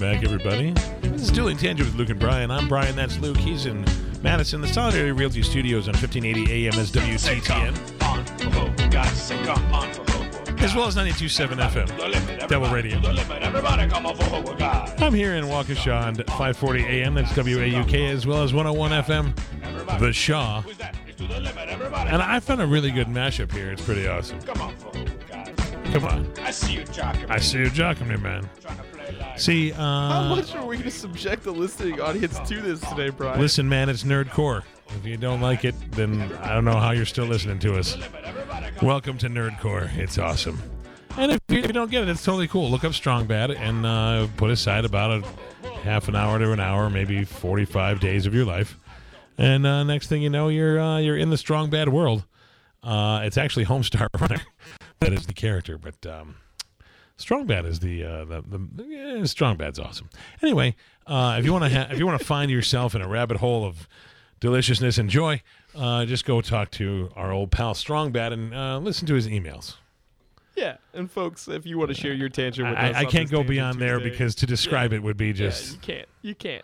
back, everybody. This is Dueling Tangent with Luke and Brian. I'm Brian, that's Luke. He's in Madison, the Solidarity Realty Studios on 1580 AM as WTTN. As well as 92.7 FM, Devil Radio. I'm here in Waukesha on 540 AM, that's WAUK, as well as 101 FM, The Shaw. And I found a really good mashup here. It's pretty awesome. Come on. I see you jocking me, man. See, how much are we going to subject the listening audience to this today, Brian? Listen, man, it's Nerdcore. If you don't like it, then I don't know how you're still listening to us. Welcome to Nerdcore. It's awesome. And if you don't get it, it's totally cool. Look up Strong Bad and put aside about a half an hour to an hour, maybe 45 days of your life. And next thing you know, you're in the Strong Bad world. It's actually Homestar Runner that is the character, but Strong Bad is the Strong Bad's awesome. Anyway, if you want to find yourself in a rabbit hole of deliciousness and joy, just go talk to our old pal Strong Bad and listen to his emails. Yeah, and folks, if you want to share your tangent with us, I can't go beyond there because to describe it would be just... Yeah, you can't.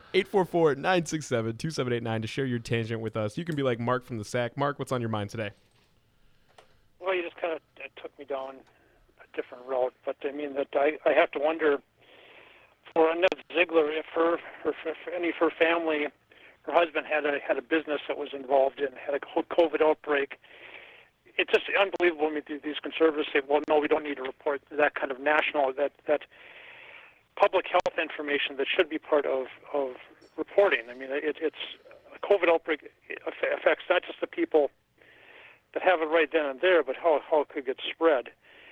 844-967-2789 to share your tangent with us. You can be like Mark from the Sack. Mark, what's on your mind today? Well, you just kind of took me down a different route, but I mean that I have to wonder for Annette Ziegler if any of her family, her husband had a business that was involved in, had a COVID outbreak. It's just unbelievable. I mean, these conservatives say, well, no, we don't need to report that kind of national, that public health information that should be part of reporting. I mean, it's a COVID outbreak affects not just the people that have it right then and there, but how it could get spread.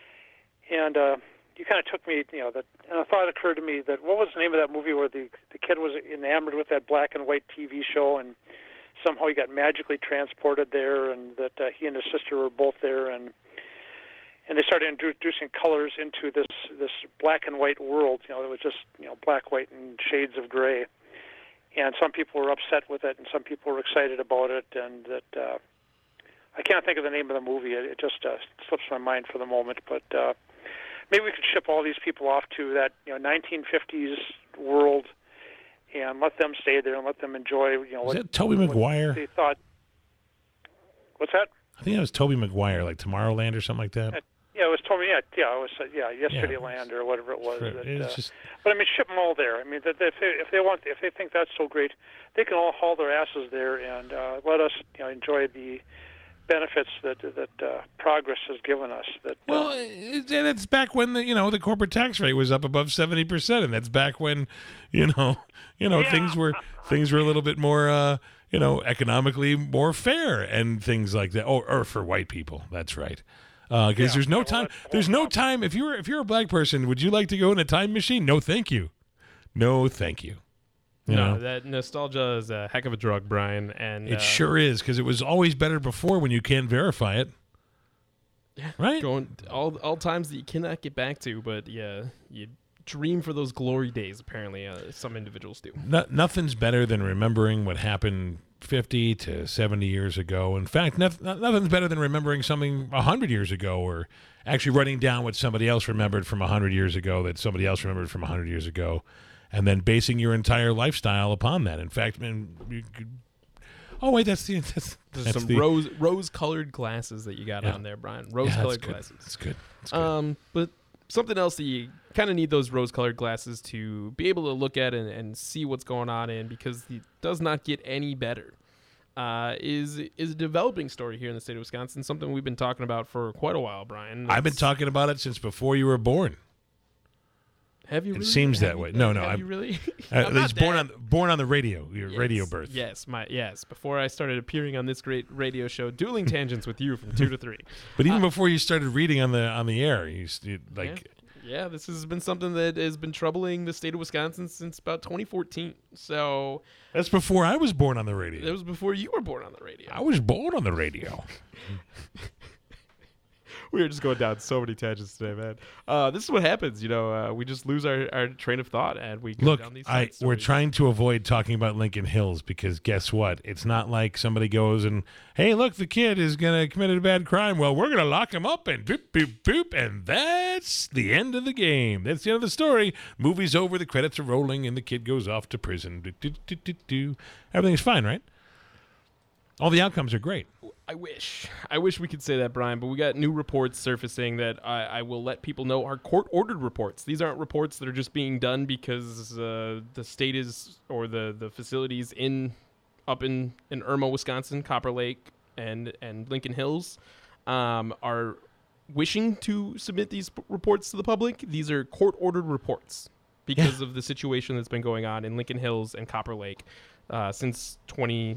And you kind of took me, and a thought occurred to me that what was the name of that movie where the kid was enamored with that black and white TV show, and somehow he got magically transported there, and that he and his sister were both there, and they started introducing colors into this black and white world. It was just black, white, and shades of gray. And some people were upset with it, and some people were excited about it, and that I can't think of the name of the movie. It just slips my mind for the moment, but maybe we could ship all these people off to that 1950s world and let them stay there and let them enjoy. Is that Tobey Maguire? They thought. What's that? I think that was Tobey Maguire, like Tomorrowland or something like that. Yeah, it was Tobey. Yeah, it was. Yesterdayland or whatever it was. But I mean, ship them all there. I mean, if they think that's so great, they can all haul their asses there and let us enjoy the benefits that progress has given us. And it's back when the corporate tax rate was up above 70%, and that's back when things were a little bit more economically more fair and things like that. Or for white people, that's right. Because there's no time. There's no time. If you're a black person, would you like to go in a time machine? No, thank you. No, thank you. No, that nostalgia is a heck of a drug, Brian. And it sure is, because it was always better before when you can't verify it. Yeah, right. Going all times that you cannot get back to, but yeah, you dream for those glory days. Apparently, some individuals do. Nothing's better than remembering what happened 50 to 70 years ago. In fact, nothing's better than remembering something 100 years ago, or actually writing down what somebody else remembered from 100 years ago that somebody else remembered from 100 years ago. And then basing your entire lifestyle upon that. In fact, man, that's rose-colored glasses that you got on there, Brian. Rose-colored glasses. That's good. But something else that you kind of need those rose-colored glasses to be able to look at and see what's going on in, because it does not get any better. Is a developing story here in the state of Wisconsin. Something we've been talking about for quite a while, Brian. I've been talking about it since before you were born. Have you? It really? seems that way. No. Have you really? It's born on the radio. Radio birth. Yes, before I started appearing on this great radio show, Dueling Tangents with you from 2 to 3. But even before you started reading on the air, you like. Yeah, this has been something that has been troubling the state of Wisconsin since about 2014. So that's before I was born on the radio. That was before you were born on the radio. I was born on the radio. We are just going down so many tangents today, man. This is what happens, we just lose our train of thought and we go down these side we're stories. trying to avoid talking about Lincoln Hills because guess what? It's not like somebody goes and, hey, look, the kid is going to commit a bad crime. Well, we're going to lock him up and boop, boop, boop, and that's the end of the game. That's the end of the story. Movie's over, the credits are rolling, and the kid goes off to prison. Do, do, do, do, do. Everything's fine, right? All the outcomes are great. I wish we could say that, Brian, but we got new reports surfacing that I will let people know are court-ordered reports. These aren't reports that are just being done because the state is, or the facilities up in Irma, Wisconsin, Copper Lake, and Lincoln Hills are wishing to submit these reports to the public. These are court-ordered reports because of the situation that's been going on in Lincoln Hills and Copper Lake since the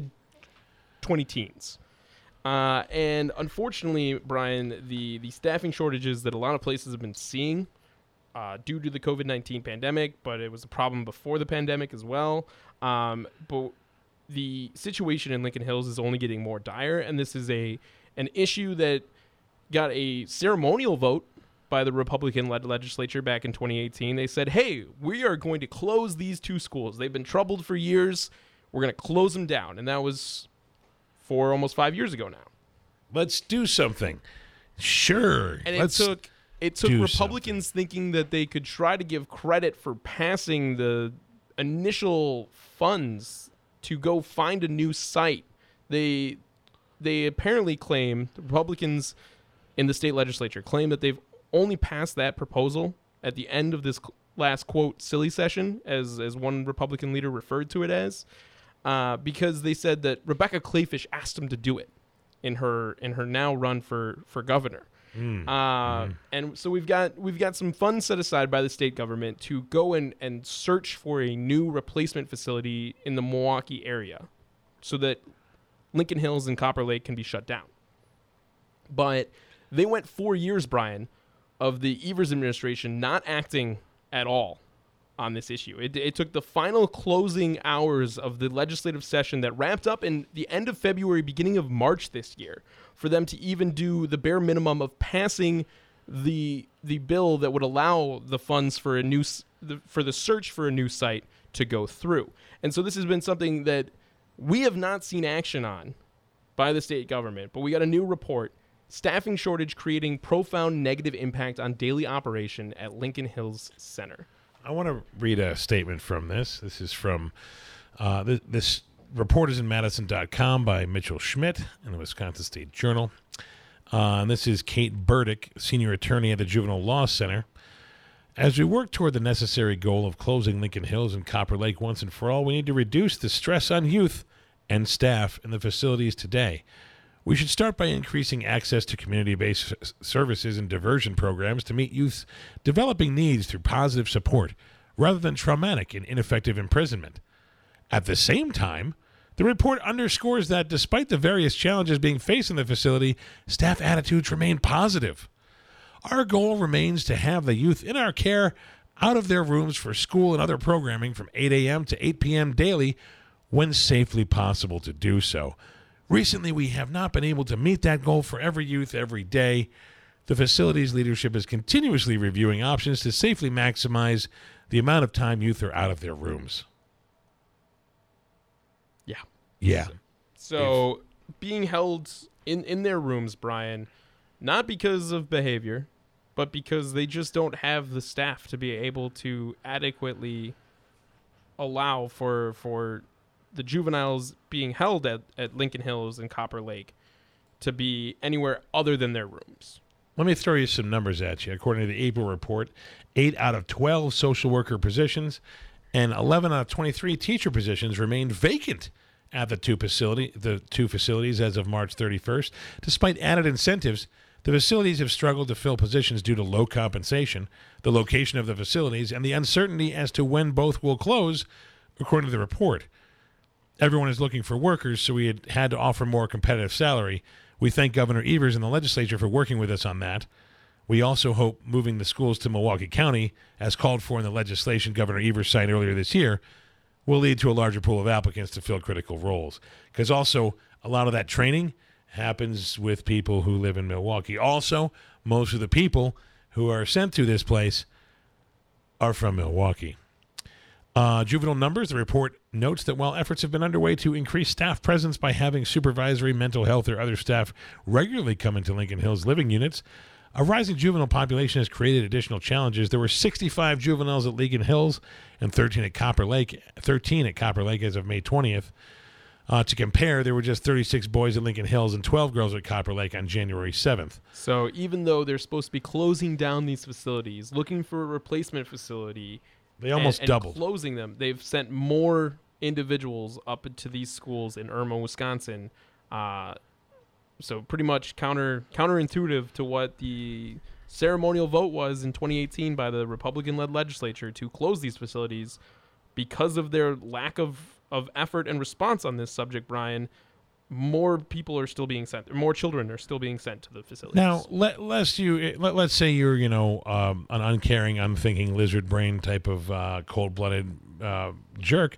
mid-2010s. And unfortunately, Brian, the staffing shortages that a lot of places have been seeing due to the COVID-19 pandemic, but it was a problem before the pandemic as well. But the situation in Lincoln Hills is only getting more dire, and this is an issue that got a ceremonial vote by the Republican-led legislature back in 2018. They said, hey, we are going to close these two schools. They've been troubled for years. We're going to close them down. And that was for almost 5 years ago now. Let's do something. Sure. And it took Republicans thinking that they could try to give credit for passing the initial funds to go find a new site. They apparently claim, the Republicans in the state legislature claim that they've only passed that proposal at the end of this last, quote, silly session, as one Republican leader referred to it as, because they said that Rebecca Kleefisch asked them to do it in her now run for governor. And so we've got some funds set aside by the state government to go and search for a new replacement facility in the Milwaukee area so that Lincoln Hills and Copper Lake can be shut down. But they went 4 years, Brian, of the Evers administration not acting at all on this issue. It took the final closing hours of the legislative session that wrapped up in the end of February, beginning of March this year, for them to even do the bare minimum of passing the bill that would allow the funds for the search for a new site to go through. And so this has been something that we have not seen action on by the state government, but we got a new report, staffing shortage creating profound negative impact on daily operation at Lincoln Hills Center. I want to read a statement from this. This is from this report is in Madison.com by Mitchell Schmidt in the Wisconsin State Journal. And this is Kate Burdick, senior attorney at the Juvenile Law Center. As we work toward the necessary goal of closing Lincoln Hills and Copper Lake once and for all, we need to reduce the stress on youth and staff in the facilities today. We should start by increasing access to community-based services and diversion programs to meet youth's developing needs through positive support, rather than traumatic and ineffective imprisonment. At the same time, the report underscores that despite the various challenges being faced in the facility, staff attitudes remain positive. Our goal remains to have the youth in our care out of their rooms for school and other programming from 8 a.m. to 8 p.m. daily when safely possible to do so. Recently, we have not been able to meet that goal for every youth every day. The facility's leadership is continuously reviewing options to safely maximize the amount of time youth are out of their rooms. Yeah. So being held in their rooms, Brian, not because of behavior, but because they just don't have the staff to be able to adequately allow for the juveniles being held at Lincoln Hills and Copper Lake to be anywhere other than their rooms. Let me throw you some numbers at you. According to the April report, 8 out of 12 social worker positions and 11 out of 23 teacher positions remained vacant at the two facilities as of March 31st. Despite added incentives, the facilities have struggled to fill positions due to low compensation, the location of the facilities, and the uncertainty as to when both will close, according to the report. Everyone is looking for workers, so we had to offer more competitive salary. We thank Governor Evers and the legislature for working with us on that. We also hope moving the schools to Milwaukee County, as called for in the legislation Governor Evers signed earlier this year, will lead to a larger pool of applicants to fill critical roles. Because also, a lot of that training happens with people who live in Milwaukee. Also, most of the people who are sent to this place are from Milwaukee. Juvenile numbers. The report notes that while efforts have been underway to increase staff presence by having supervisory, mental health, or other staff regularly come into Lincoln Hills living units, a rising juvenile population has created additional challenges. There were 65 juveniles at Lincoln Hills and 13 at Copper Lake as of May 20th. To compare, there were just 36 boys at Lincoln Hills and 12 girls at Copper Lake on January 7th. So even though they're supposed to be closing down these facilities, looking for a replacement facility, They almost and doubled. closing them, they've sent more individuals up into these schools in Irma, Wisconsin. So pretty much counterintuitive to what the ceremonial vote was in 2018 by the Republican-led legislature to close these facilities because of their lack of effort and response on this subject, Brian. More people are still being sent. More children are still being sent to the facilities. Now, let's say you're, an uncaring, unthinking, lizard brain type of cold-blooded jerk.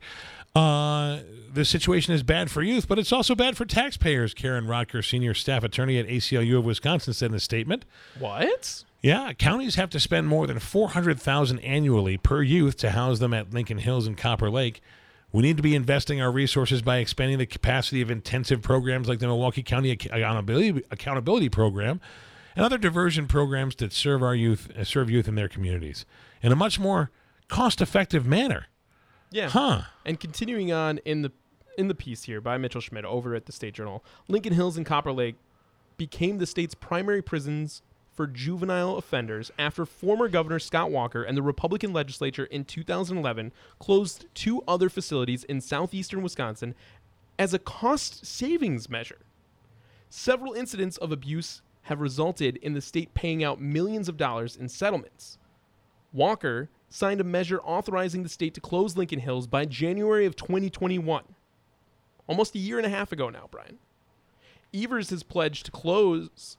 The situation is bad for youth, but it's also bad for taxpayers. Karen Rodker, senior staff attorney at ACLU of Wisconsin, said in a statement. What? Yeah, counties have to spend more than $400,000 annually per youth to house them at Lincoln Hills and Copper Lake. We need to be investing our resources by expanding the capacity of intensive programs like the Milwaukee County Accountability Program and other diversion programs that serve youth in their communities in a much more cost-effective manner. Yeah. Huh. And continuing on in the piece here by Mitchell Schmidt over at the State Journal, Lincoln Hills and Copper Lake became the state's primary prisons for juvenile offenders after former Governor Scott Walker and the Republican legislature in 2011 closed 2 other facilities in southeastern Wisconsin as a cost savings measure. Several incidents of abuse have resulted in the state paying out millions of dollars in settlements. Walker signed a measure authorizing the state to close Lincoln Hills by January of 2021. Almost a year and a half ago now, Brian. Evers has pledged to close,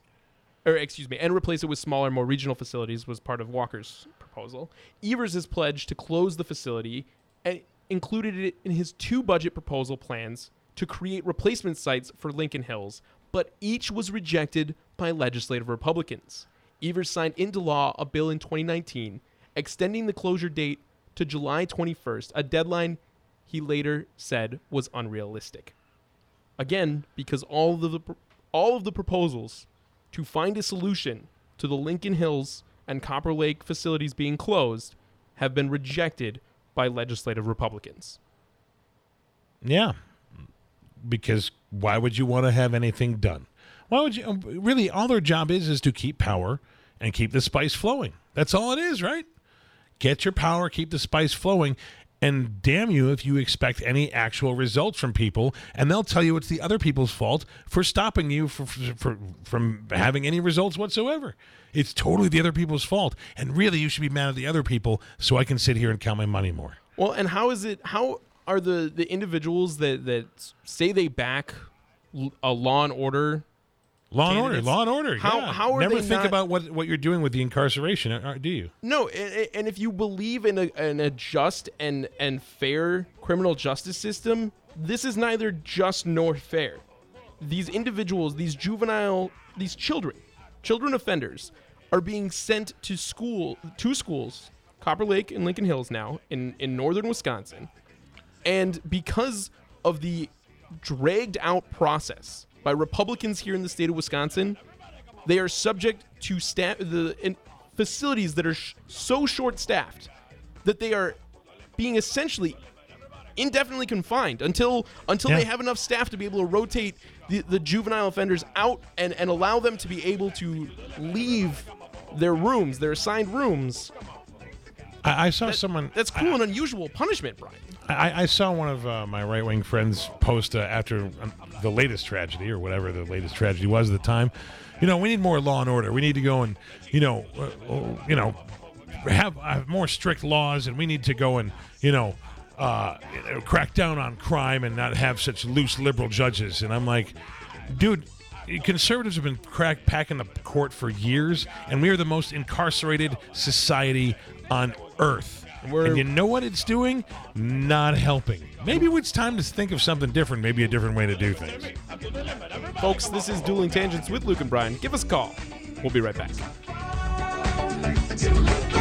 and replace it with smaller, more regional facilities was part of Walker's proposal. Evers has pledged to close the facility and included it in his 2 budget proposal plans to create replacement sites for Lincoln Hills, but each was rejected by legislative Republicans. Evers signed into law a bill in 2019 extending the closure date to July 21st, a deadline he later said was unrealistic. Again, because all of the proposals to find a solution to the Lincoln Hills and Copper Lake facilities being closed have been rejected by legislative Republicans. Yeah, because why would you want to have anything done? Why would you? Really, all their job is to keep power and keep the spice flowing. That's all it is, right? Get your power, keep the spice flowing, and damn you if you expect any actual results from people, and they'll tell you it's the other people's fault for stopping you from having any results whatsoever. It's totally the other people's fault, and really you should be mad at the other people so I can sit here and count my money more. Well, and how are the individuals that say they back a law and order? Law and order. How are Never they think not, about what you're doing with the incarceration, do you? No, and if you believe in a just and fair criminal justice system, this is neither just nor fair. These individuals, these children offenders, are being sent to schools, Copper Lake and Lincoln Hills now, in northern Wisconsin. And because of the dragged out process by Republicans here in the state of Wisconsin, they are subject to facilities that are so short-staffed that they are being essentially indefinitely confined until they have enough staff to be able to rotate the juvenile offenders out and allow them to be able to leave their rooms, their assigned rooms. I saw someone... That's cruel and unusual punishment, Brian. I saw one of my right-wing friends post after the latest tragedy, or whatever the latest tragedy was at the time. We need more law and order. We need to go and, have more strict laws, and we need to go and, crack down on crime and not have such loose liberal judges. And I'm like, dude, conservatives have been packing the court for years, and we are the most incarcerated society on earth. And you know what it's doing? Not helping. Maybe it's time to think of something different, maybe a different way to do things. Folks, this is Dueling Tangents with Luke and Brian. Give us a call. We'll be right back.